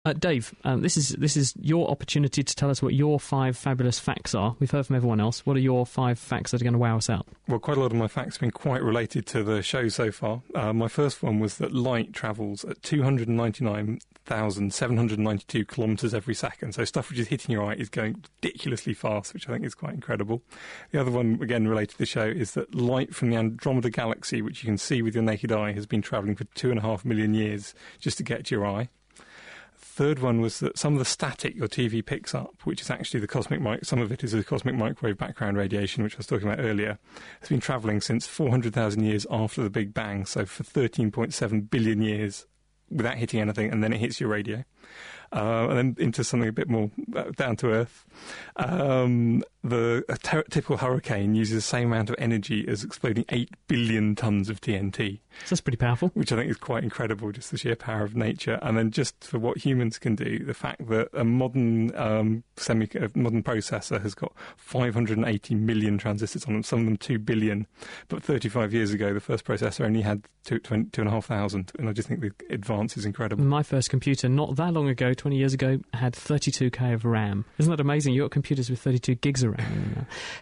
Dave, this is your opportunity to tell us what your 5 fabulous facts are. We've heard from everyone else. What are your 5 facts that are going to wow us out? Well, quite a lot of my facts have been quite related to the show so far. My first one was that light travels at 299,792 kilometres every second. So stuff which is hitting your eye is going ridiculously fast, which I think is quite incredible. The other one, again, related to the show, is that light from the Andromeda Galaxy, which you can see with your naked eye, has been travelling for 2.5 million years just to get to your eye. Third one was that some of the static your TV picks up, which is actually some of it is the cosmic microwave background radiation, which I was talking about earlier, has been travelling since 400,000 years after the Big Bang, so for 13.7 billion years without hitting anything, and then it hits your radio. And then into something a bit more down to earth. A typical hurricane uses the same amount of energy as exploding 8 billion tons of TNT. So that's pretty powerful. Which I think is quite incredible, just the sheer power of nature. And then just for what humans can do, the fact that a modern modern processor has got 580 million transistors on them, some of them 2 billion. But 35 years ago, the first processor only had 2,500. And I just think the advance is incredible. My first computer, not that long ago, 20 years ago, had 32k of RAM. Isn't that amazing? You've got computers with 32 gigs of RAM.